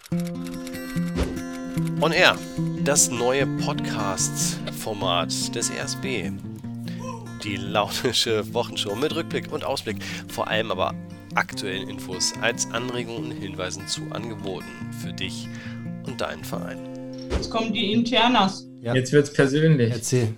On Air, das neue Podcast-Format des RSB. Die launische Wochenshow mit Rückblick und Ausblick, vor allem aber aktuellen Infos als Anregungen und Hinweisen zu Angeboten für dich und deinen Verein. Jetzt kommen die Internas. Ja. Jetzt wird's persönlich. Erzähl.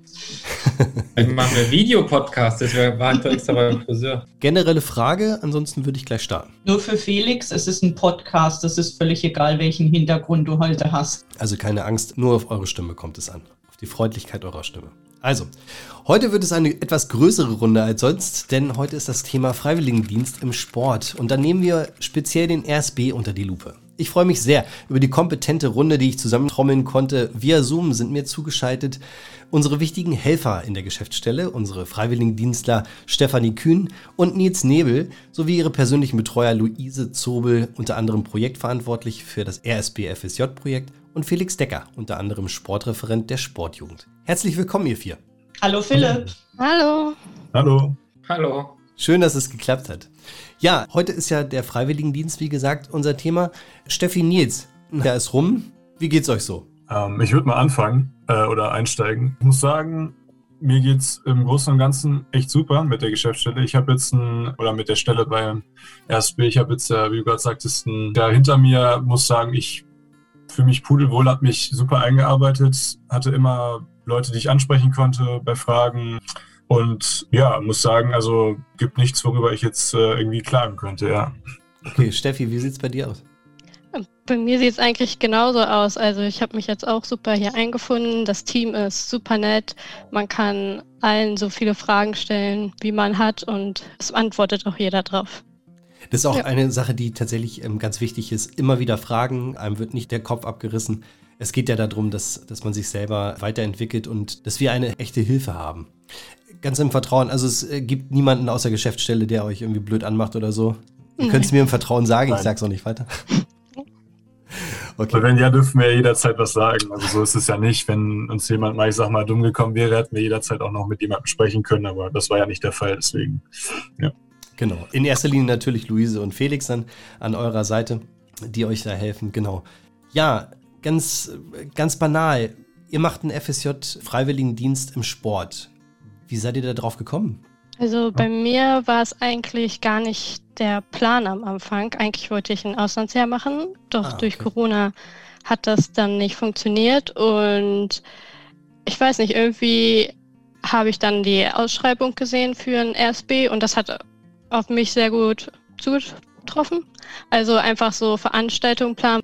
Dann machen wir Videopodcast. Das war extra beim Friseur. Generelle Frage, ansonsten würde ich gleich starten. Nur für Felix, es ist ein Podcast. Es ist völlig egal, welchen Hintergrund du heute hast. Also keine Angst, nur auf eure Stimme kommt es an. Auf die Freundlichkeit eurer Stimme. Also, heute wird es eine etwas größere Runde als sonst, denn heute ist das Thema Freiwilligendienst im Sport. Und da nehmen wir speziell den RSB unter die Lupe. Ich freue mich sehr über die kompetente Runde, die ich zusammentrommeln konnte. Via Zoom sind mir zugeschaltet unsere wichtigen Helfer in der Geschäftsstelle, unsere Freiwilligendienstler Stefanie Kühn und Nils Nebel, sowie ihre persönlichen Betreuer Luise Zobel, unter anderem projektverantwortlich für das RSB FSJ-Projekt, und Felix Decker, unter anderem Sportreferent der Sportjugend. Herzlich willkommen, ihr vier. Hallo Philipp. Hallo. Hallo. Hallo. Schön, dass es geklappt hat. Ja, heute ist ja der Freiwilligendienst, wie gesagt, unser Thema. Steffi, Nils, der ist rum. Wie geht's euch so? Ich würde mal anfangen oder einsteigen. Ich muss sagen, mir geht's im Großen und Ganzen echt super mit der Geschäftsstelle. Ich habe jetzt mit der Stelle beim RSB, ich habe jetzt, wie du gerade sagtest, da hinter mir, muss sagen, ich fühle mich pudelwohl, habe mich super eingearbeitet, hatte immer Leute, die ich ansprechen konnte bei Fragen. Und ja, muss sagen, also gibt nichts, worüber ich jetzt irgendwie klagen könnte, ja. Okay, Steffi, wie sieht's bei dir aus? Bei mir sieht es eigentlich genauso aus. Also ich habe mich jetzt auch super hier eingefunden. Das Team ist super nett. Man kann allen so viele Fragen stellen, wie man hat, und es antwortet auch jeder drauf. Das ist auch eine Sache, die tatsächlich ganz wichtig ist. Immer wieder fragen, einem wird nicht der Kopf abgerissen. Es geht ja darum, dass man sich selber weiterentwickelt und dass wir eine echte Hilfe haben. Ganz im Vertrauen, also es gibt niemanden aus der Geschäftsstelle, der euch irgendwie blöd anmacht oder so. Ihr könnt es mir im Vertrauen sagen, Nein. Ich sag's auch nicht weiter. Okay. Wenn ja, dürfen wir ja jederzeit was sagen. Also so ist es ja nicht. Wenn uns jemand mal, ich sag mal, dumm gekommen wäre, hätten wir jederzeit auch noch mit jemandem sprechen können, aber das war ja nicht der Fall, deswegen, ja. Genau, in erster Linie natürlich Luise und Felix dann an eurer Seite, die euch da helfen, genau. Ja, ganz banal, ihr macht einen FSJ-Freiwilligendienst im Sport. Wie seid ihr da drauf gekommen? Also bei mir war es eigentlich gar nicht der Plan am Anfang. Eigentlich wollte ich ein Auslandsjahr machen, doch durch Corona hat das dann nicht funktioniert. Und ich weiß nicht, irgendwie habe ich dann die Ausschreibung gesehen für ein RSB und das hat auf mich sehr gut zugetroffen. Also einfach so Veranstaltungen planen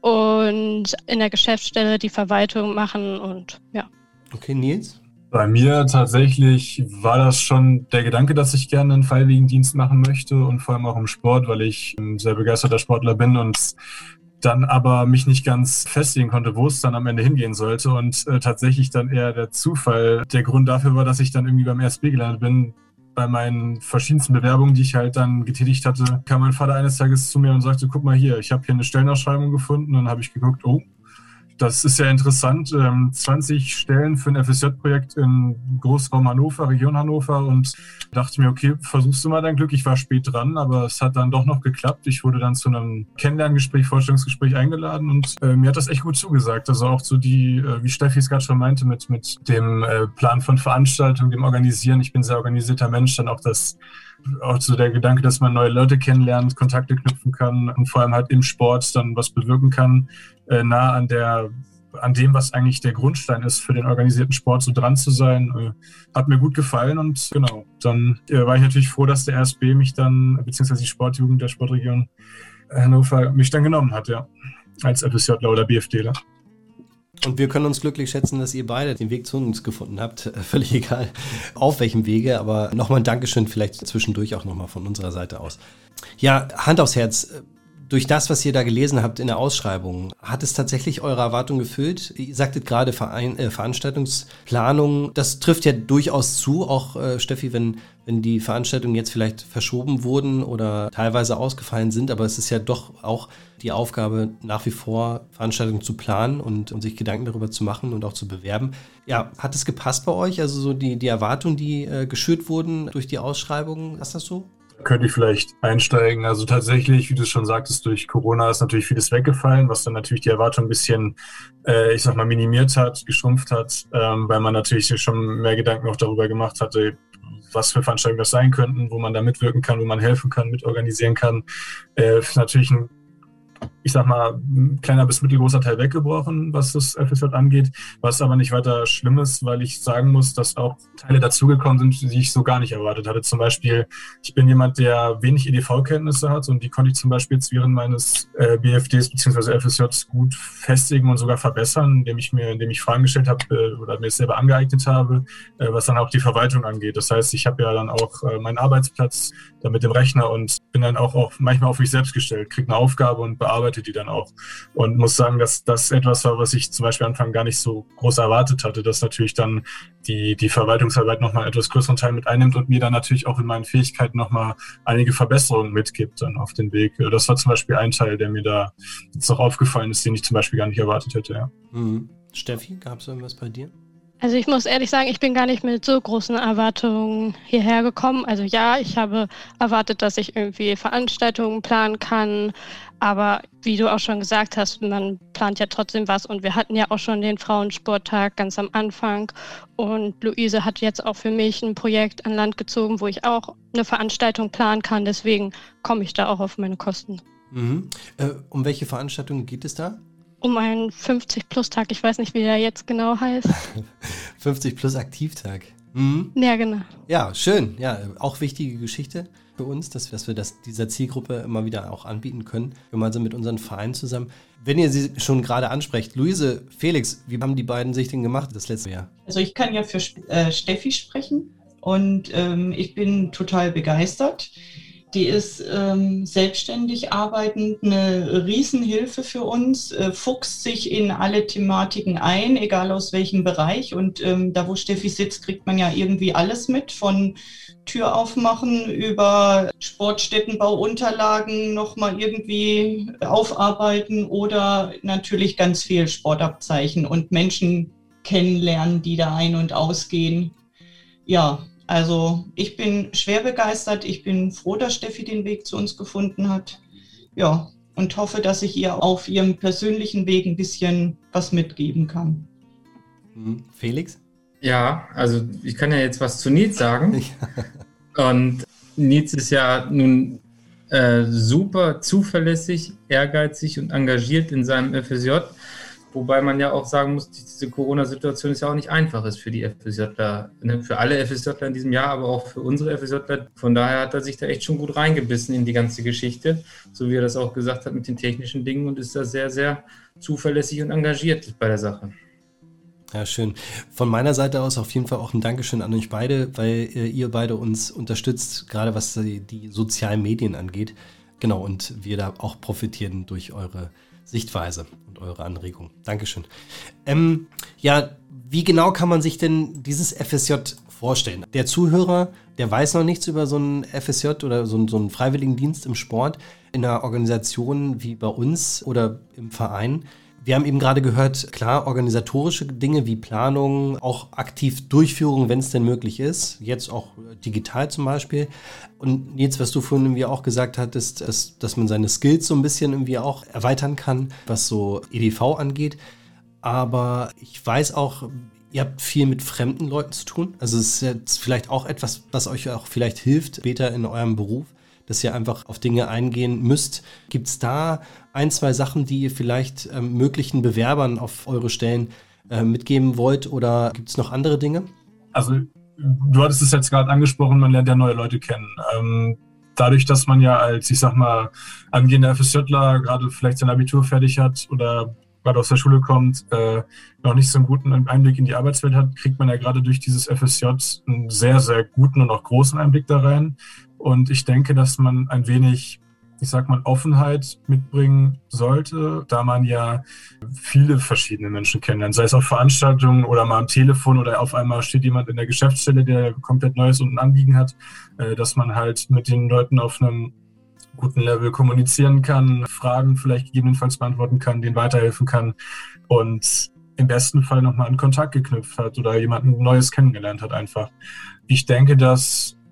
und in der Geschäftsstelle die Verwaltung machen und ja. Okay, Nils? Bei mir tatsächlich war das schon der Gedanke, dass ich gerne einen Freiwilligendienst machen möchte und vor allem auch im Sport, weil ich ein sehr begeisterter Sportler bin und dann aber mich nicht ganz festlegen konnte, wo es dann am Ende hingehen sollte und tatsächlich dann eher der Zufall. Der Grund dafür war, dass ich dann irgendwie beim RSB gelandet bin. Bei meinen verschiedensten Bewerbungen, die ich halt dann getätigt hatte, kam mein Vater eines Tages zu mir und sagte, guck mal hier, ich habe hier eine Stellenausschreibung gefunden. Und dann habe ich geguckt, oh, das ist ja interessant, 20 Stellen für ein FSJ-Projekt in Großraum Hannover, Region Hannover, und dachte mir, okay, versuchst du mal dein Glück. Ich war spät dran, aber es hat dann doch noch geklappt. Ich wurde dann zu einem Kennenlerngespräch, Vorstellungsgespräch eingeladen und mir hat das echt gut zugesagt. Also auch so die, wie Steffi es gerade schon meinte, mit dem Plan von Veranstaltungen, dem Organisieren. Ich bin ein sehr organisierter Mensch, dann auch so der Gedanke, dass man neue Leute kennenlernt, Kontakte knüpfen kann und vor allem halt im Sport dann was bewirken kann, nah an dem, was eigentlich der Grundstein ist für den organisierten Sport, so dran zu sein, hat mir gut gefallen und genau, dann war ich natürlich froh, dass der RSB mich dann, beziehungsweise die Sportjugend der Sportregion Hannover mich dann genommen hat, ja, als FSJler oder BFDler. Und wir können uns glücklich schätzen, dass ihr beide den Weg zu uns gefunden habt. Völlig egal, auf welchem Wege. Aber nochmal ein Dankeschön vielleicht zwischendurch auch nochmal von unserer Seite aus. Ja, Hand aufs Herz. Durch das, was ihr da gelesen habt in der Ausschreibung, hat es tatsächlich eure Erwartungen gefüllt? Ihr sagtet gerade Veranstaltungsplanung. Das trifft ja durchaus zu, auch Steffi, wenn die Veranstaltungen jetzt vielleicht verschoben wurden oder teilweise ausgefallen sind. Aber es ist ja doch auch die Aufgabe, nach wie vor Veranstaltungen zu planen und sich Gedanken darüber zu machen und auch zu bewerben. Ja, hat es gepasst bei euch? Also so die Erwartungen, die geschürt wurden durch die Ausschreibung, ist das so? könnte ich vielleicht einsteigen. Also tatsächlich, wie du schon sagtest, durch Corona ist natürlich vieles weggefallen, was dann natürlich die Erwartung ein bisschen, minimiert hat, geschrumpft hat, weil man natürlich sich schon mehr Gedanken auch darüber gemacht hatte, was für Veranstaltungen das sein könnten, wo man da mitwirken kann, wo man helfen kann, mitorganisieren kann. Ist natürlich ein kleiner bis mittelgroßer Teil weggebrochen, was das FSJ angeht, was aber nicht weiter schlimm ist, weil ich sagen muss, dass auch Teile dazugekommen sind, die ich so gar nicht erwartet hatte. Zum Beispiel, ich bin jemand, der wenig EDV-Kenntnisse hat und die konnte ich zum Beispiel jetzt während meines BFDs bzw. FSJs gut festigen und sogar verbessern, indem ich Fragen gestellt habe oder mir es selber angeeignet habe, was dann auch die Verwaltung angeht. Das heißt, ich habe ja dann auch meinen Arbeitsplatz da mit dem Rechner und bin dann auch manchmal auf mich selbst gestellt, kriege eine Aufgabe und bearbeite die dann auch. Und muss sagen, dass das etwas war, was ich zum Beispiel am Anfang gar nicht so groß erwartet hatte, dass natürlich dann die Verwaltungsarbeit nochmal einen etwas größeren Teil mit einnimmt und mir dann natürlich auch in meinen Fähigkeiten nochmal einige Verbesserungen mitgibt dann auf den Weg. Das war zum Beispiel ein Teil, der mir da jetzt noch aufgefallen ist, den ich zum Beispiel gar nicht erwartet hätte. Ja. Steffi, gab es irgendwas bei dir? Also ich muss ehrlich sagen, ich bin gar nicht mit so großen Erwartungen hierher gekommen. Also ja, ich habe erwartet, dass ich irgendwie Veranstaltungen planen kann. Aber wie du auch schon gesagt hast, man plant ja trotzdem was. Und wir hatten ja auch schon den Frauensporttag ganz am Anfang. Und Luise hat jetzt auch für mich ein Projekt an Land gezogen, wo ich auch eine Veranstaltung planen kann. Deswegen komme ich da auch auf meine Kosten. Um welche Veranstaltungen geht es da? Um einen 50-Plus-Tag. Ich weiß nicht, wie der jetzt genau heißt. 50-Plus-Aktivtag. Ja, genau. Ja, schön. Ja, auch wichtige Geschichte für uns, dass wir das dieser Zielgruppe immer wieder auch anbieten können, gemeinsam mit unseren Vereinen zusammen. Wenn ihr sie schon gerade ansprecht, Luise, Felix, wie haben die beiden sich denn gemacht das letzte Jahr? Also ich kann ja für Steffi sprechen und ich bin total begeistert. Die ist selbstständig arbeitend, eine Riesenhilfe für uns, fuchst sich in alle Thematiken ein, egal aus welchem Bereich. Und da, wo Steffi sitzt, kriegt man ja irgendwie alles mit, von Tür aufmachen über Sportstättenbauunterlagen nochmal irgendwie aufarbeiten oder natürlich ganz viel Sportabzeichen und Menschen kennenlernen, die da ein- und ausgehen. Ja. Also ich bin schwer begeistert. Ich bin froh, dass Steffi den Weg zu uns gefunden hat. Ja, und hoffe, dass ich ihr auf ihrem persönlichen Weg ein bisschen was mitgeben kann. Felix? Ja, also ich kann ja jetzt was zu Nils sagen. Und Nils ist ja nun super zuverlässig, ehrgeizig und engagiert in seinem FSJ. Wobei man ja auch sagen muss, diese Corona-Situation ist ja auch nicht einfach ist für die FSJler, ne? Für alle FSJler in diesem Jahr, aber auch für unsere FSJler. Von daher hat er sich da echt schon gut reingebissen in die ganze Geschichte, so wie er das auch gesagt hat mit den technischen Dingen und ist da sehr, sehr zuverlässig und engagiert bei der Sache. Ja, schön. Von meiner Seite aus auf jeden Fall auch ein Dankeschön an euch beide, weil ihr beide uns unterstützt, gerade was die sozialen Medien angeht. Genau, und wir da auch profitieren durch eure Sichtweise und eure Anregung. Dankeschön. Ja, wie genau kann man sich denn dieses FSJ vorstellen? Der Zuhörer, der weiß noch nichts über so ein FSJ oder so einen Freiwilligendienst im Sport in einer Organisation wie bei uns oder im Verein. Wir haben eben gerade gehört, klar, organisatorische Dinge wie Planung, auch aktiv Durchführung, wenn es denn möglich ist, jetzt auch digital zum Beispiel. Und Nils, was du vorhin irgendwie auch gesagt hattest, dass man seine Skills so ein bisschen irgendwie auch erweitern kann, was so EDV angeht. Aber ich weiß auch, ihr habt viel mit fremden Leuten zu tun. Also es ist jetzt vielleicht auch etwas, was euch auch vielleicht hilft, später in eurem Beruf, dass ihr einfach auf Dinge eingehen müsst. Gibt es da ein, zwei Sachen, die ihr vielleicht möglichen Bewerbern auf eure Stellen mitgeben wollt oder gibt es noch andere Dinge? Also du hattest es jetzt gerade angesprochen, man lernt ja neue Leute kennen. Dadurch, dass man ja als, angehender FSJler gerade vielleicht sein Abitur fertig hat oder gerade aus der Schule kommt, noch nicht so einen guten Einblick in die Arbeitswelt hat, kriegt man ja gerade durch dieses FSJ einen sehr, sehr guten und auch großen Einblick da rein. Und ich denke, dass man ein wenig, Offenheit mitbringen sollte, da man ja viele verschiedene Menschen kennenlernt, sei es auf Veranstaltungen oder mal am Telefon oder auf einmal steht jemand in der Geschäftsstelle, der komplett Neues und ein Anliegen hat, dass man halt mit den Leuten auf einem guten Level kommunizieren kann, Fragen vielleicht gegebenenfalls beantworten kann, denen weiterhelfen kann und im besten Fall nochmal einen Kontakt geknüpft hat oder jemanden Neues kennengelernt hat einfach. Ich denke, dass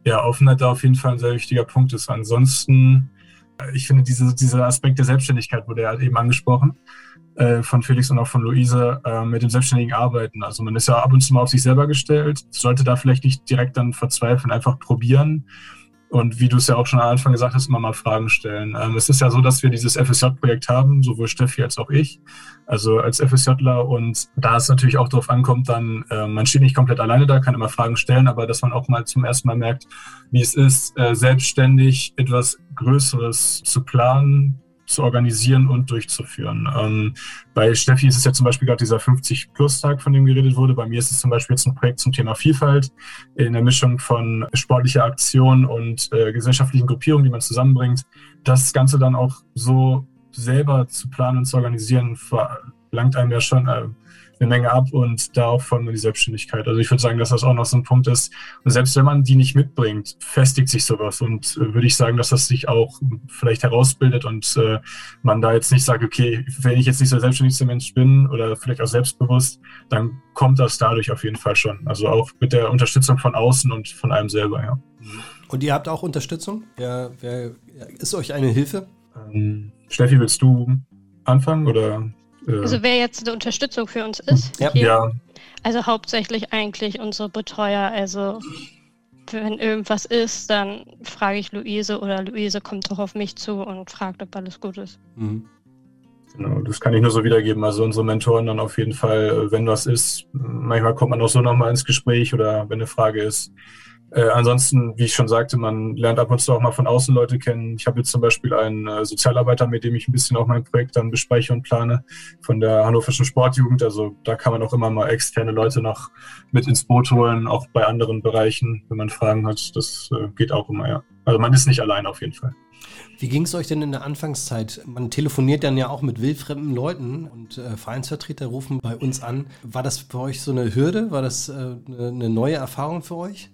Ja, Offenheit da auf jeden Fall ein sehr wichtiger Punkt ist. Ansonsten, ich finde, dieser Aspekt der Selbstständigkeit wurde ja halt eben angesprochen, von Felix und auch von Luise, mit dem selbstständigen Arbeiten. Also man ist ja ab und zu mal auf sich selber gestellt, sollte da vielleicht nicht direkt dann verzweifeln, einfach probieren. Und wie du es ja auch schon am Anfang gesagt hast, immer mal Fragen stellen. Es ist ja so, dass wir dieses FSJ-Projekt haben, sowohl Steffi als auch ich, also als FSJler. Und da es natürlich auch darauf ankommt, dann, man steht nicht komplett alleine da, kann immer Fragen stellen, aber dass man auch mal zum ersten Mal merkt, wie es ist, selbstständig etwas Größeres zu planen, zu organisieren und durchzuführen. Bei Steffi ist es ja zum Beispiel gerade dieser 50-Plus-Tag, von dem geredet wurde. Bei mir ist es zum Beispiel jetzt ein Projekt zum Thema Vielfalt in der Mischung von sportlicher Aktion und gesellschaftlichen Gruppierungen, die man zusammenbringt. Das Ganze dann auch so selber zu planen und zu organisieren, verlangt einem ja schon eine Menge ab und da auch von die Selbstständigkeit. Also ich würde sagen, dass das auch noch so ein Punkt ist. Und selbst wenn man die nicht mitbringt, festigt sich sowas. Und würde ich sagen, dass das sich auch vielleicht herausbildet und man da jetzt nicht sagt, okay, wenn ich jetzt nicht so selbstständigster Mensch bin oder vielleicht auch selbstbewusst, dann kommt das dadurch auf jeden Fall schon. Also auch mit der Unterstützung von außen und von einem selber, ja. Und ihr habt auch Unterstützung? Wer ist euch eine Hilfe? Steffi, willst du anfangen oder... Also wer jetzt eine Unterstützung für uns ist? Ja. Ja. Also hauptsächlich eigentlich unsere Betreuer. Also wenn irgendwas ist, dann frage ich Luise oder Luise kommt doch auf mich zu und fragt, ob alles gut ist. Mhm. Genau, das kann ich nur so wiedergeben. Also unsere Mentoren dann auf jeden Fall, wenn was ist, manchmal kommt man auch so nochmal ins Gespräch oder wenn eine Frage ist. Ansonsten, wie ich schon sagte, man lernt ab und zu auch mal von außen Leute kennen. Ich habe jetzt zum Beispiel einen Sozialarbeiter, mit dem ich ein bisschen auch mein Projekt dann bespreche und plane, von der Hannoverschen Sportjugend. Also da kann man auch immer mal externe Leute noch mit ins Boot holen, auch bei anderen Bereichen, wenn man Fragen hat. Das geht auch immer, ja. Also man ist nicht allein auf jeden Fall. Wie ging es euch denn in der Anfangszeit? Man telefoniert dann ja auch mit wildfremden Leuten und Vereinsvertreter rufen bei uns an. War das für euch so eine Hürde? War das eine neue Erfahrung für euch?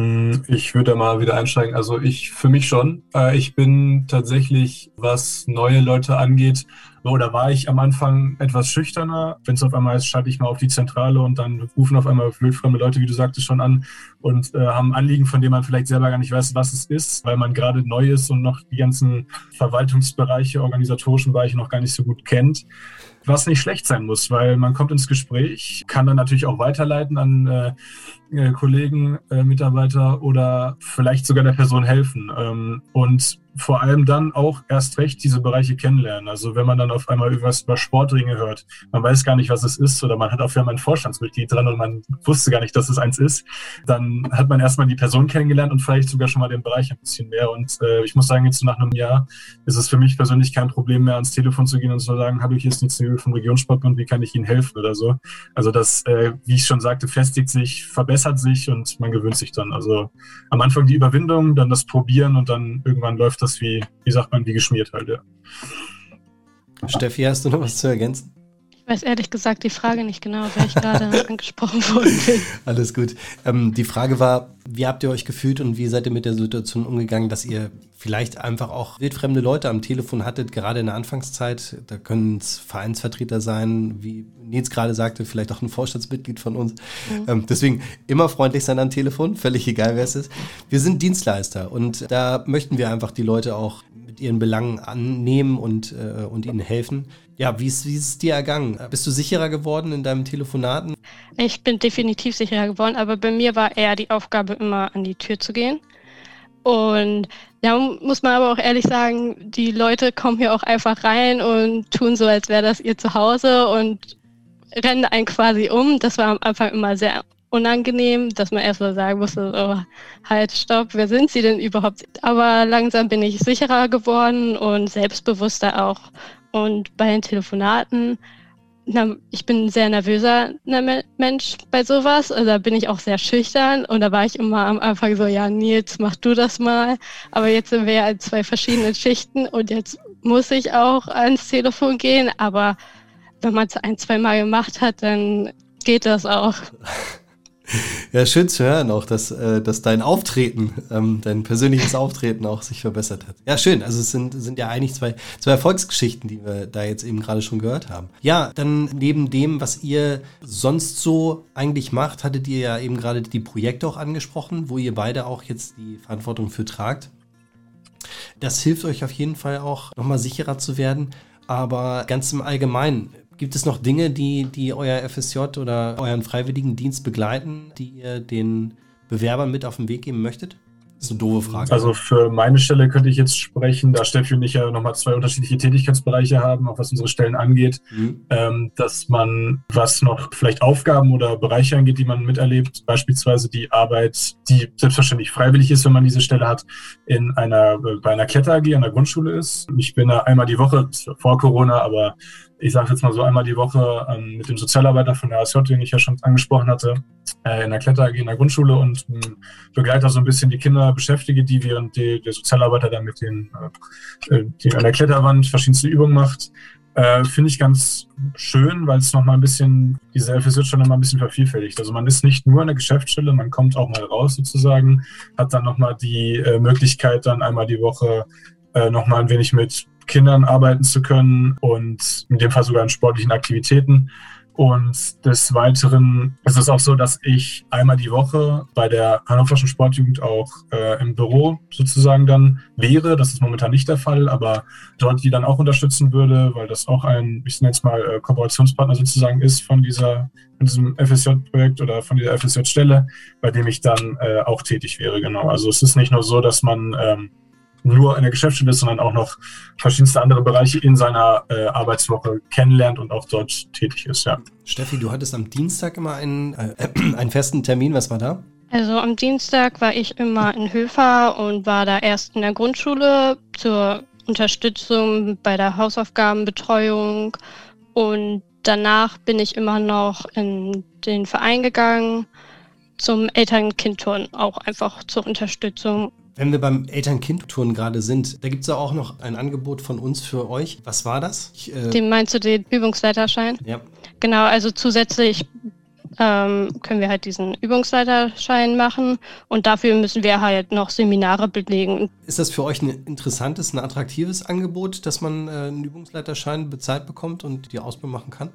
Ich würde da mal wieder einsteigen. Also für mich schon. Ich bin tatsächlich, was neue Leute angeht, oder war ich am Anfang etwas schüchterner. Wenn es auf einmal ist, schalte ich mal auf die Zentrale und dann rufen auf einmal wildfremde Leute, wie du sagtest, schon an und haben Anliegen, von denen man vielleicht selber gar nicht weiß, was es ist, weil man gerade neu ist und noch die ganzen Verwaltungsbereiche, organisatorischen Bereiche noch gar nicht so gut kennt. Was nicht schlecht sein muss, weil man kommt ins Gespräch, kann dann natürlich auch weiterleiten an Kollegen, Mitarbeiter oder vielleicht sogar der Person helfen. Und vor allem dann auch erst recht diese Bereiche kennenlernen. Also wenn man dann auf einmal irgendwas über Sportringe hört, man weiß gar nicht, was es ist oder man hat auf einmal ein Vorstandsmitglied dran und man wusste gar nicht, dass es eins ist, dann hat man erstmal die Person kennengelernt und vielleicht sogar schon mal den Bereich ein bisschen mehr. Und ich muss sagen, jetzt nach einem Jahr ist es für mich persönlich kein Problem mehr, ans Telefon zu gehen und zu sagen, hallo, hier ist Nils Nöbel vom Regionssportbund, wie kann ich Ihnen helfen oder so. Also das, wie ich schon sagte, festigt sich, verbessert sich und man gewöhnt sich dann. Also am Anfang die Überwindung, dann das Probieren und dann irgendwann läuft das wie sagt man, wie geschmiert halt, ja. Steffi, hast du noch was zu ergänzen? Ich weiß ehrlich gesagt die Frage nicht genau, weil ich gerade angesprochen worden bin. Alles gut. Die Frage war, wie habt ihr euch gefühlt und wie seid ihr mit der Situation umgegangen, dass ihr vielleicht einfach auch wildfremde Leute am Telefon hattet, gerade in der Anfangszeit. Da können es Vereinsvertreter sein, wie Nils gerade sagte, vielleicht auch ein Vorstandsmitglied von uns. Mhm. Deswegen immer freundlich sein am Telefon, völlig egal, wer es ist. Wir sind Dienstleister und da möchten wir einfach die Leute auch mit ihren Belangen annehmen und ihnen helfen. Ja, wie ist es dir ergangen? Bist du sicherer geworden in deinen Telefonaten? Ich bin definitiv sicherer geworden, aber bei mir war eher die Aufgabe, immer an die Tür zu gehen. Und da muss man aber auch ehrlich sagen, die Leute kommen hier auch einfach rein und tun so, als wäre das ihr Zuhause und rennen einen quasi um. Das war am Anfang immer sehr unangenehm, dass man erst mal sagen musste, oh, halt, stopp, wer sind Sie denn überhaupt? Aber langsam bin ich sicherer geworden und selbstbewusster auch. Und bei den Telefonaten, ich bin ein sehr nervöser Mensch bei sowas, also da bin ich auch sehr schüchtern und da war ich immer am Anfang so, ja Nils, mach du das mal, aber jetzt sind wir ja in 2 verschiedenen Schichten und jetzt muss ich auch ans Telefon gehen, aber wenn man es 1-2 Mal gemacht hat, dann geht das auch. Ja, schön zu hören auch, dass dein Auftreten, dein persönliches Auftreten auch sich verbessert hat. Ja, schön. Also es sind ja eigentlich zwei Erfolgsgeschichten, die wir da jetzt eben gerade schon gehört haben. Ja, dann neben dem, was ihr sonst so eigentlich macht, hattet ihr ja eben gerade die Projekte auch angesprochen, wo ihr beide auch jetzt die Verantwortung für tragt. Das hilft euch auf jeden Fall auch, nochmal sicherer zu werden. Aber ganz im Allgemeinen, gibt es noch Dinge, die euer FSJ oder euren Freiwilligendienst begleiten, die ihr den Bewerbern mit auf den Weg geben möchtet? Das ist eine doofe Frage. Also für meine Stelle könnte ich jetzt sprechen, da Steffi und ich ja nochmal 2 unterschiedliche Tätigkeitsbereiche haben, auch was unsere Stellen angeht, dass man, was noch vielleicht Aufgaben oder Bereiche angeht, die man miterlebt, beispielsweise die Arbeit, die selbstverständlich freiwillig ist, wenn man diese Stelle hat, bei einer Kletter-AG an der Grundschule ist. Ich bin da einmal die Woche, vor Corona, aber ich sage jetzt mal so einmal die Woche mit dem Sozialarbeiter von der ASJ, den ich ja schon angesprochen hatte, in der Kletter-AG in der Grundschule und begleite so ein bisschen die Kinder, beschäftige die, während der Sozialarbeiter dann mit die an der Kletterwand verschiedenste Übungen macht. Finde ich ganz schön, weil es nochmal ein bisschen, diese FSJ schon nochmal ein bisschen vervielfältigt. Also man ist nicht nur an der Geschäftsstelle, man kommt auch mal raus sozusagen, hat dann nochmal die Möglichkeit, dann einmal die Woche nochmal ein wenig mit Kindern arbeiten zu können und in dem Fall sogar in sportlichen Aktivitäten. Und des Weiteren ist es auch so, dass ich einmal die Woche bei der Hannoverschen Sportjugend auch im Büro sozusagen dann wäre. Das ist momentan nicht der Fall, aber dort die dann auch unterstützen würde, weil das auch ein, ich nenne es mal, Kooperationspartner sozusagen ist von diesem FSJ-Projekt oder von dieser FSJ-Stelle, bei dem ich dann auch tätig wäre. Genau. Also es ist nicht nur so, dass man nur in der Geschäftsstelle ist, sondern auch noch verschiedenste andere Bereiche in seiner Arbeitswoche kennenlernt und auch dort tätig ist, ja. Steffi, du hattest am Dienstag immer einen festen Termin. Was war da? Also am Dienstag war ich immer in Höfer und war da erst in der Grundschule zur Unterstützung bei der Hausaufgabenbetreuung und danach bin ich immer noch in den Verein gegangen zum Eltern-Kind-Turnen, auch einfach zur Unterstützung. Wenn wir beim Eltern-Kind-Turnen gerade sind, da gibt es ja auch noch ein Angebot von uns für euch. Was war das? Den meinst du den Übungsleiterschein? Ja. Genau, also zusätzlich können wir halt diesen Übungsleiterschein machen und dafür müssen wir halt noch Seminare belegen. Ist das für euch ein interessantes, ein attraktives Angebot, dass man einen Übungsleiterschein bezahlt bekommt und die Ausbildung machen kann?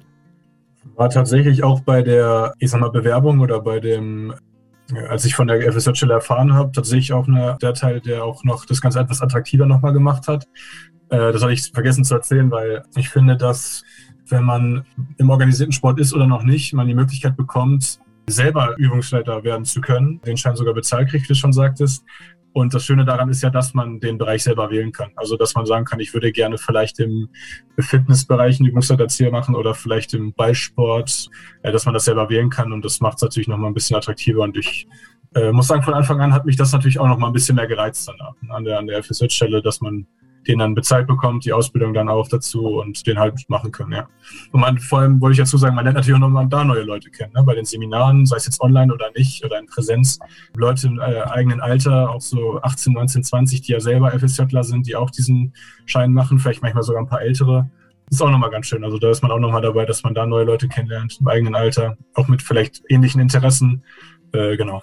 War tatsächlich auch bei der, Bewerbung oder bei dem, als ich von der FSJ-Stelle erfahren habe, tatsächlich auch der Teil, der auch noch das Ganze etwas attraktiver nochmal gemacht hat. Das hatte ich vergessen zu erzählen, weil ich finde, dass wenn man im organisierten Sport ist oder noch nicht, man die Möglichkeit bekommt, selber Übungsleiter werden zu können, den Schein sogar bezahlt kriegt, wie du schon sagtest. Und das Schöne daran ist ja, dass man den Bereich selber wählen kann. Also, dass man sagen kann, ich würde gerne vielleicht im Fitnessbereich einen Übungsleiterzieher machen oder vielleicht im Ballsport, dass man das selber wählen kann. Und das macht es natürlich nochmal ein bisschen attraktiver. Und ich muss sagen, von Anfang an hat mich das natürlich auch nochmal ein bisschen mehr gereizt danach, an der FSJ-Stelle, dass man den dann bezahlt bekommt, die Ausbildung dann auch dazu und den halt machen können, ja. Und vor allem wollte ich dazu sagen, man lernt natürlich auch nochmal da neue Leute kennen, ne? Bei den Seminaren, sei es jetzt online oder nicht oder in Präsenz, Leute im eigenen Alter, auch so 18, 19, 20, die ja selber FSJler sind, die auch diesen Schein machen, vielleicht manchmal sogar ein paar ältere. Das ist auch nochmal ganz schön, also da ist man auch nochmal dabei, dass man da neue Leute kennenlernt, im eigenen Alter, auch mit vielleicht ähnlichen Interessen, genau.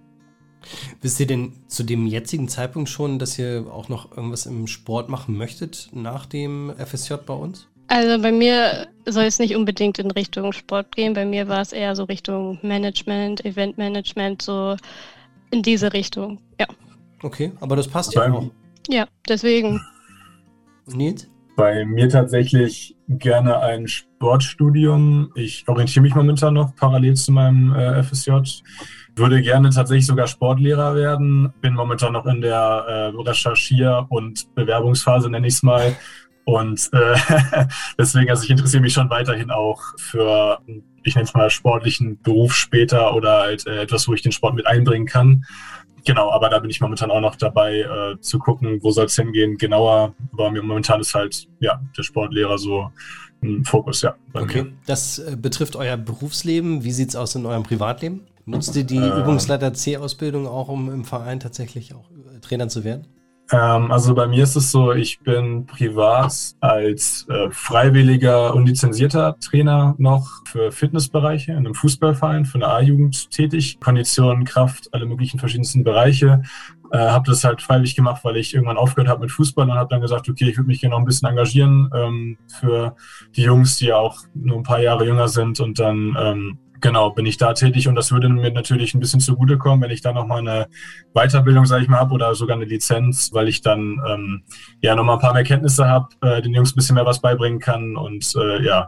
Wisst ihr denn zu dem jetzigen Zeitpunkt schon, dass ihr auch noch irgendwas im Sport machen möchtet nach dem FSJ bei uns? Also bei mir soll es nicht unbedingt in Richtung Sport gehen. Bei mir war es eher so Richtung Management, Eventmanagement, so in diese Richtung, ja. Okay, aber das passt ja auch. Ja, deswegen. Und Nils? Bei mir tatsächlich gerne ein Sportstudium. Ich orientiere mich momentan noch parallel zu meinem FSJ. Würde gerne tatsächlich sogar Sportlehrer werden. Bin momentan noch in der Recherchier- und Bewerbungsphase, nenne ich es mal. Und deswegen, also ich interessiere mich schon weiterhin auch für, ich nenne es mal, sportlichen Beruf später oder halt etwas, wo ich den Sport mit einbringen kann. Genau, aber da bin ich momentan auch noch dabei, zu gucken, wo soll es hingehen, genauer. Aber momentan ist halt, ja, der Sportlehrer so ein Fokus, ja. Okay, das betrifft euer Berufsleben. Wie sieht es aus in eurem Privatleben? Nutzt ihr die Übungsleiter C-Ausbildung auch, um im Verein tatsächlich auch Trainer zu werden? Also bei mir ist es so, ich bin privat als freiwilliger, unlizenzierter Trainer noch für Fitnessbereiche in einem Fußballverein, für eine A-Jugend tätig. Kondition, Kraft, alle möglichen verschiedensten Bereiche. Habe das halt freiwillig gemacht, weil ich irgendwann aufgehört habe mit Fußball und habe dann gesagt, okay, ich würde mich gerne noch ein bisschen engagieren für die Jungs, die ja auch nur ein paar Jahre jünger sind und dann genau, bin ich da tätig und das würde mir natürlich ein bisschen zugutekommen, wenn ich da nochmal eine Weiterbildung, sage ich mal, habe oder sogar eine Lizenz, weil ich dann nochmal ein paar mehr Kenntnisse habe, den Jungs ein bisschen mehr was beibringen kann und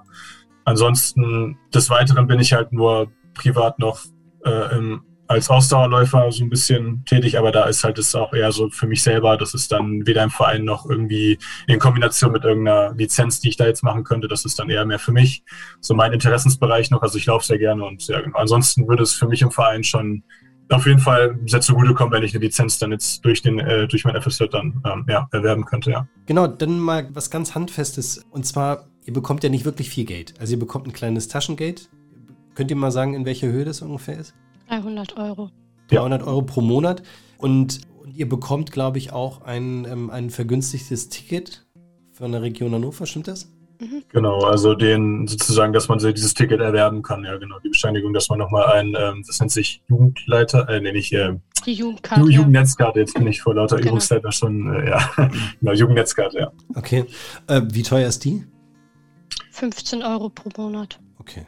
ansonsten des Weiteren bin ich halt nur privat noch als Ausdauerläufer so ein bisschen tätig, aber da ist halt das auch eher so für mich selber, das ist dann weder im Verein noch irgendwie in Kombination mit irgendeiner Lizenz, die ich da jetzt machen könnte, das ist dann eher mehr für mich, so mein Interessensbereich noch, also ich laufe sehr gerne und ja, genau. Ansonsten würde es für mich im Verein schon auf jeden Fall sehr zugutekommen, wenn ich eine Lizenz dann jetzt durch mein FSJ dann erwerben könnte, ja. Genau, dann mal was ganz Handfestes und zwar, ihr bekommt ja nicht wirklich viel Geld, also ihr bekommt ein kleines Taschengeld. Könnt ihr mal sagen, in welcher Höhe das ungefähr ist? 300 Euro. 300 Euro pro Monat. Und ihr bekommt, glaube ich, auch ein vergünstigtes Ticket von der Region Hannover, stimmt das? Mhm. Genau, also sozusagen, dass man dieses Ticket erwerben kann, ja genau, die Bescheinigung, dass man nochmal das nennt sich Jugendleiter, die Jugendkarte. Jugendnetzkarte, jetzt bin ich vor lauter Genau. Übungsleiter schon, genau, Jugendnetzkarte, ja. Okay. Wie teuer ist die? 15 Euro pro Monat. Okay.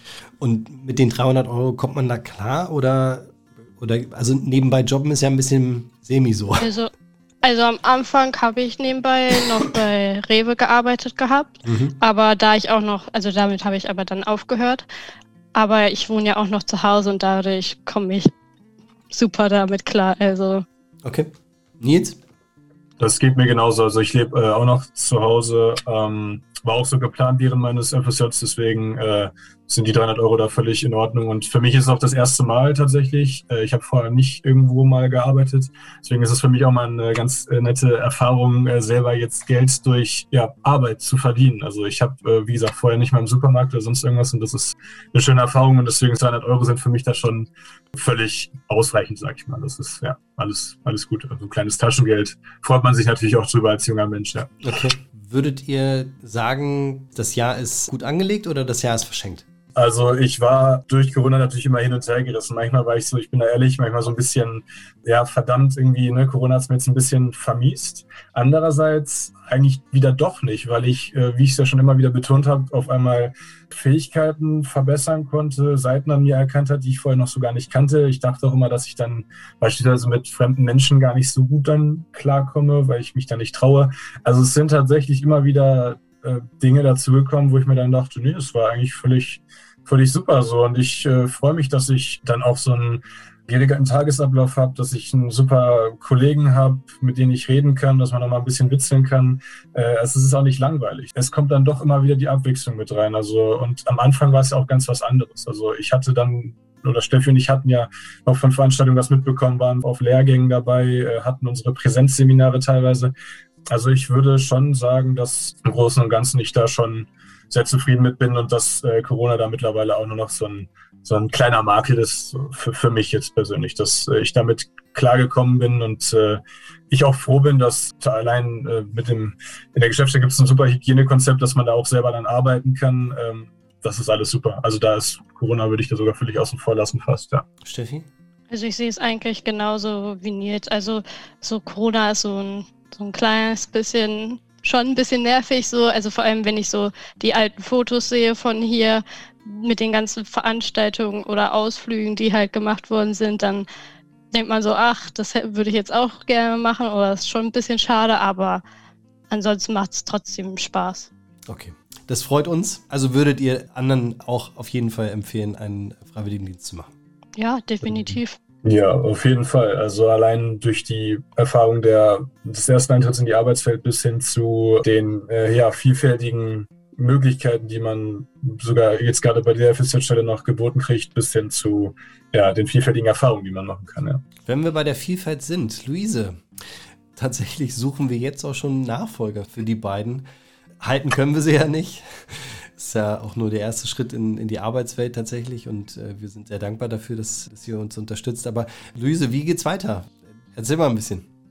Und mit den 300 Euro kommt man da klar oder also nebenbei jobben ist ja ein bisschen semi so. Also am Anfang habe ich nebenbei noch bei Rewe gearbeitet gehabt, aber damit habe ich aber dann aufgehört. Aber ich wohne ja auch noch zu Hause und dadurch komme ich super damit klar. Also. Okay. Nils? Das geht mir genauso. Also ich lebe auch noch zu Hause, war auch so geplant während meines FSJs, deswegen sind die 300 Euro da völlig in Ordnung. Und für mich ist es auch das erste Mal tatsächlich. Ich habe vorher nicht irgendwo mal gearbeitet, deswegen ist es für mich auch mal eine ganz nette Erfahrung, selber jetzt Geld durch Arbeit zu verdienen. Also ich habe, wie gesagt, vorher nicht mal im Supermarkt oder sonst irgendwas und das ist eine schöne Erfahrung und deswegen 300 Euro sind für mich da schon völlig ausreichend, sag ich mal. Das ist ja alles gut. Also ein kleines Taschengeld freut man sich natürlich auch drüber als junger Mensch, ja. Okay. Würdet ihr sagen, das Jahr ist gut angelegt oder das Jahr ist verschenkt? Also ich war durch Corona natürlich immer hin und her gerissen. Manchmal war ich so, ich bin da ehrlich, manchmal so ein bisschen, verdammt irgendwie, Corona hat es mir jetzt ein bisschen vermiest. Andererseits eigentlich wieder doch nicht, weil ich, wie ich es ja schon immer wieder betont habe, auf einmal Fähigkeiten verbessern konnte, Seiten an mir erkannt hat, die ich vorher noch so gar nicht kannte. Ich dachte auch immer, dass ich dann beispielsweise mit fremden Menschen gar nicht so gut dann klarkomme, weil ich mich da nicht traue. Also es sind tatsächlich immer wieder Dinge dazu gekommen, wo ich mir dann dachte, nee, das war eigentlich völlig super so. Und ich freue mich, dass ich dann auch so einen geregelten Tagesablauf habe, dass ich einen super Kollegen habe, mit denen ich reden kann, dass man noch mal ein bisschen witzeln kann. Es ist auch nicht langweilig. Es kommt dann doch immer wieder die Abwechslung mit rein. Also, und am Anfang war es ja auch ganz was anderes. Also ich hatte dann, oder Steffi und ich hatten ja auch von Veranstaltungen was mitbekommen, waren auf Lehrgängen dabei, hatten unsere Präsenzseminare teilweise. Also ich würde schon sagen, dass im Großen und Ganzen ich da schon sehr zufrieden mit bin und dass Corona da mittlerweile auch nur noch so ein kleiner Makel ist für mich jetzt persönlich, dass ich damit klargekommen bin und ich auch froh bin, dass allein in der Geschäftsstelle gibt es ein super Hygienekonzept, dass man da auch selber dann arbeiten kann. Das ist alles super. Also da ist Corona, würde ich da sogar völlig außen vor lassen fast, ja. Steffi? Also ich sehe es eigentlich genauso wie Nils. Also so Corona ist so ein kleines bisschen, schon ein bisschen nervig so. Also vor allem, wenn ich so die alten Fotos sehe von hier mit den ganzen Veranstaltungen oder Ausflügen, die halt gemacht worden sind, dann denkt man so, ach, das würde ich jetzt auch gerne machen oder das ist schon ein bisschen schade, aber ansonsten macht es trotzdem Spaß. Okay, das freut uns. Also würdet ihr anderen auch auf jeden Fall empfehlen, einen Freiwilligendienst zu machen? Ja, definitiv. Ja, auf jeden Fall. Also allein durch die Erfahrung des ersten Eintritts in die Arbeitswelt bis hin zu den vielfältigen Möglichkeiten, die man sogar jetzt gerade bei der FSJ-Stelle noch geboten kriegt, bis hin zu den vielfältigen Erfahrungen, die man machen kann. Ja. Wenn wir bei der Vielfalt sind, Luise, tatsächlich suchen wir jetzt auch schon Nachfolger für die beiden. Halten können wir sie ja nicht. Ist ja auch nur der erste Schritt in die Arbeitswelt tatsächlich und wir sind sehr dankbar dafür, dass ihr uns unterstützt. Aber Luise, wie geht's weiter? Erzähl mal ein bisschen.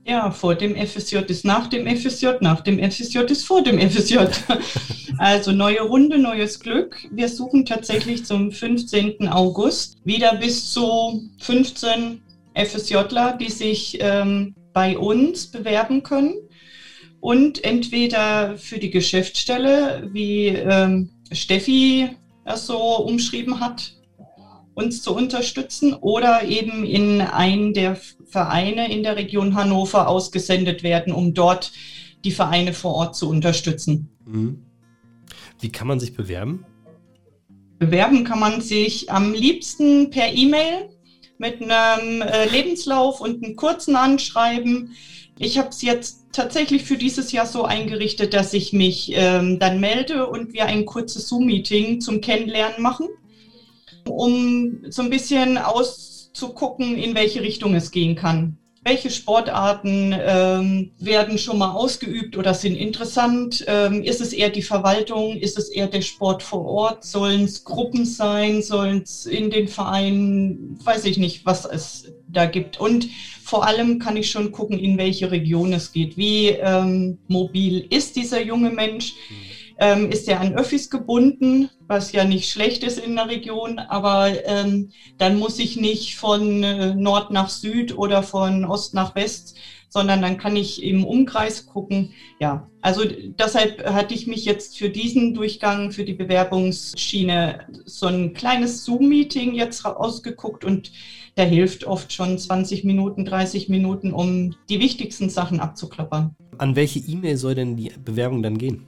Ja, vor dem FSJ ist nach dem FSJ, nach dem FSJ ist vor dem FSJ. Also neue Runde, neues Glück. Wir suchen tatsächlich zum 15. August wieder bis zu 15 FSJler, die sich bei uns bewerben können. Und entweder für die Geschäftsstelle, wie Steffi es so umschrieben hat, uns zu unterstützen, oder eben in einen der Vereine in der Region Hannover ausgesendet werden, um dort die Vereine vor Ort zu unterstützen. Wie kann man sich bewerben? Bewerben kann man sich am liebsten per E-Mail mit einem Lebenslauf und einem kurzen Anschreiben. Ich habe es jetzt tatsächlich für dieses Jahr so eingerichtet, dass ich mich dann melde und wir ein kurzes Zoom-Meeting zum Kennenlernen machen, um so ein bisschen auszugucken, in welche Richtung es gehen kann. Welche Sportarten werden schon mal ausgeübt oder sind interessant? Ist es eher die Verwaltung? Ist es eher der Sport vor Ort? Sollen es Gruppen sein? Sollen es in den Vereinen? Weiß ich nicht, was es da gibt. Und vor allem kann ich schon gucken, in welche Region es geht. Wie mobil ist dieser junge Mensch? Ist er an Öffis gebunden, was ja nicht schlecht ist in der Region, aber dann muss ich nicht von Nord nach Süd oder von Ost nach West, sondern dann kann ich im Umkreis gucken. Ja, also deshalb hatte ich mich jetzt für diesen Durchgang, für die Bewerbungsschiene, so ein kleines Zoom-Meeting jetzt ausgeguckt, und da hilft oft schon 20 Minuten, 30 Minuten, um die wichtigsten Sachen abzuklappern. An welche E-Mail soll denn die Bewerbung dann gehen?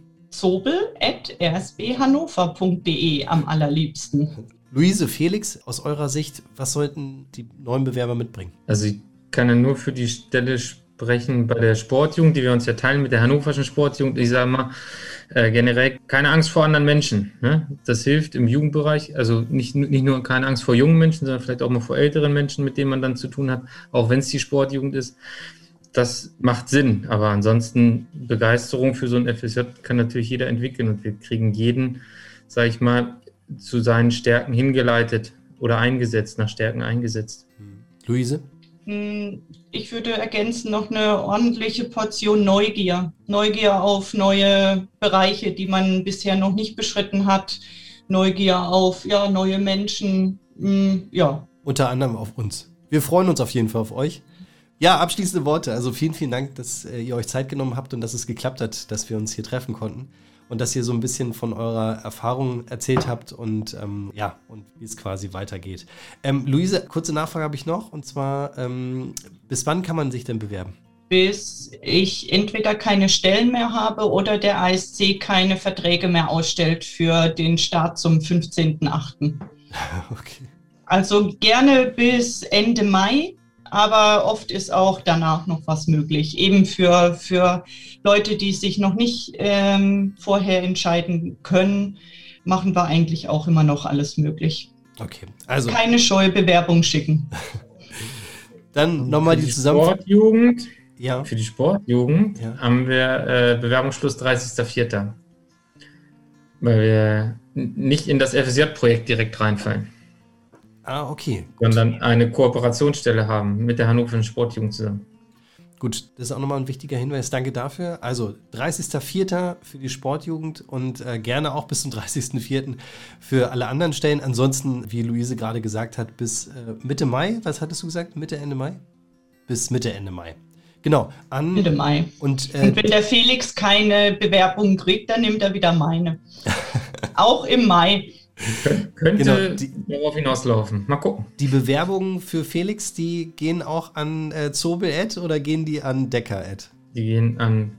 zobel@rsbhannover.de am allerliebsten. Luise, Felix, aus eurer Sicht, was sollten die neuen Bewerber mitbringen? Also ich kann ja nur für die Stelle sprechen bei der Sportjugend, die wir uns ja teilen mit der hannoverschen Sportjugend. Ich sage mal, generell keine Angst vor anderen Menschen. Ne? Das hilft im Jugendbereich, also nicht nur keine Angst vor jungen Menschen, sondern vielleicht auch mal vor älteren Menschen, mit denen man dann zu tun hat, auch wenn es die Sportjugend ist. Das macht Sinn, aber ansonsten Begeisterung für so ein FSJ kann natürlich jeder entwickeln, und wir kriegen jeden, sage ich mal, zu seinen Stärken hingeleitet oder eingesetzt, nach Stärken eingesetzt. Luise? Ich würde ergänzen noch eine ordentliche Portion Neugier. Neugier auf neue Bereiche, die man bisher noch nicht beschritten hat. Neugier auf neue Menschen. Unter anderem auf uns. Wir freuen uns auf jeden Fall auf euch. Ja, abschließende Worte. Also vielen, vielen Dank, dass ihr euch Zeit genommen habt und dass es geklappt hat, dass wir uns hier treffen konnten und dass ihr so ein bisschen von eurer Erfahrung erzählt habt und und wie es quasi weitergeht. Luise, kurze Nachfrage habe ich noch, und zwar, bis wann kann man sich denn bewerben? Bis ich entweder keine Stellen mehr habe oder der ASC keine Verträge mehr ausstellt für den Start zum 15.8. Okay. Also gerne bis Ende Mai. Aber oft ist auch danach noch was möglich. Eben für Leute, die sich noch nicht vorher entscheiden können, machen wir eigentlich auch immer noch alles möglich. Okay, also keine Scheu, Bewerbung schicken. Dann nochmal die Zusammenfassung. Ja. Für die Sportjugend haben wir Bewerbungsschluss 30.04. Weil wir nicht in das FSJ-Projekt direkt reinfallen. Ah, okay. Sondern eine Kooperationsstelle haben mit der Hannoverschen Sportjugend zusammen. Gut, das ist auch nochmal ein wichtiger Hinweis. Danke dafür. Also 30.04. für die Sportjugend und gerne auch bis zum 30.04. für alle anderen Stellen. Ansonsten, wie Luise gerade gesagt hat, bis Mitte Mai. Was hattest du gesagt? Mitte, Ende Mai? Bis Mitte, Ende Mai. Genau. Mitte Mai. Und wenn der Felix keine Bewerbung kriegt, dann nimmt er wieder meine. Auch im Mai. Könnte darauf hinauslaufen. Mal gucken. Die Bewerbungen für Felix, die gehen auch an Zobel oder gehen die an Decker? Die gehen an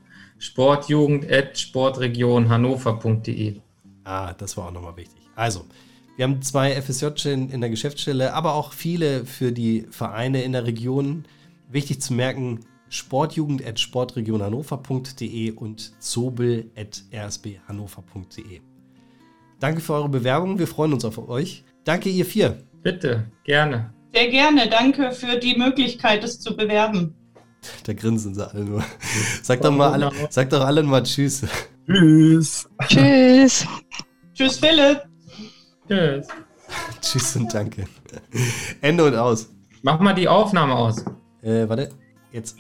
sportjugend@sportregionhannover.de. Ah, das war auch nochmal wichtig. Also, wir haben 2 FSJ-Stellen in der Geschäftsstelle, aber auch viele für die Vereine in der Region. Wichtig zu merken, sportjugend@sportregionhannover.de und zobel@rsbhannover.de. Danke für eure Bewerbung, wir freuen uns auf euch. Danke, ihr 4. Bitte, gerne. Sehr gerne, danke für die Möglichkeit, es zu bewerben. Da grinsen sie alle nur. Sagt doch alle mal Tschüss. Tschüss. Tschüss. Tschüss, Philipp. Tschüss. Tschüss und danke. Ende und aus. Mach mal die Aufnahme aus. Warte. Jetzt.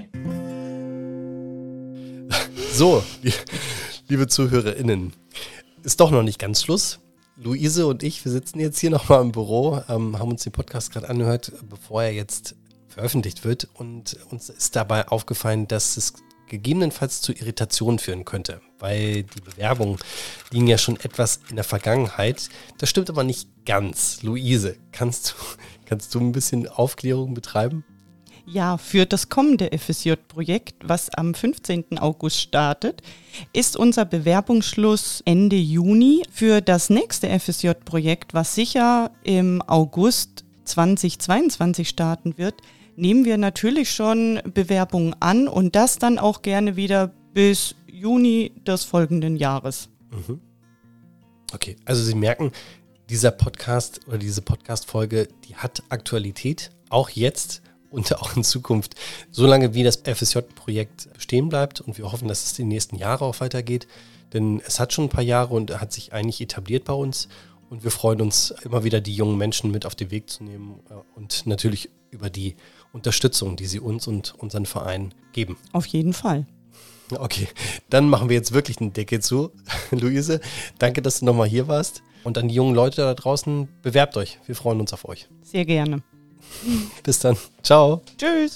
So, liebe ZuhörerInnen, ist doch noch nicht ganz Schluss. Luise und ich, wir sitzen jetzt hier nochmal im Büro, haben uns den Podcast gerade angehört, bevor er jetzt veröffentlicht wird. Und uns ist dabei aufgefallen, dass es gegebenenfalls zu Irritationen führen könnte, weil die Bewerbungen liegen ja schon etwas in der Vergangenheit. Das stimmt aber nicht ganz. Luise, kannst du ein bisschen Aufklärung betreiben? Ja, für das kommende FSJ-Projekt, was am 15. August startet, ist unser Bewerbungsschluss Ende Juni. Für das nächste FSJ-Projekt, was sicher im August 2022 starten wird, nehmen wir natürlich schon Bewerbungen an und das dann auch gerne wieder bis Juni des folgenden Jahres. Mhm. Okay, also Sie merken, dieser Podcast oder diese Podcast-Folge, die hat Aktualität, auch jetzt und auch in Zukunft, solange wie das FSJ-Projekt bestehen bleibt und wir hoffen, dass es die nächsten Jahre auch weitergeht, denn es hat schon ein paar Jahre und hat sich eigentlich etabliert bei uns und wir freuen uns immer wieder, die jungen Menschen mit auf den Weg zu nehmen und natürlich über die Unterstützung, die sie uns und unseren Verein geben. Auf jeden Fall. Okay, dann machen wir jetzt wirklich den Deckel zu. Luise, danke, dass du nochmal hier warst. Und an die jungen Leute da draußen, bewerbt euch. Wir freuen uns auf euch. Sehr gerne. Bis dann. Ciao. Tschüss.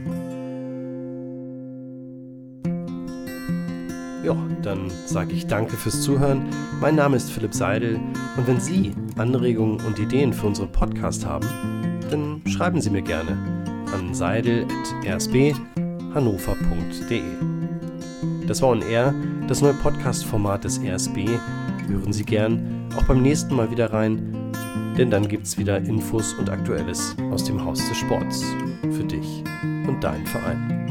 Ja, dann sage ich danke fürs Zuhören. Mein Name ist Philipp Seidel und wenn Sie Anregungen und Ideen für unseren Podcast haben, dann schreiben Sie mir gerne an seidel@rsbhannover.de. Das war On Air, das neue Podcast-Format des RSB. Hören Sie gern auch beim nächsten Mal wieder rein, denn dann gibt's wieder Infos und Aktuelles aus dem Haus des Sports für dich und deinen Verein.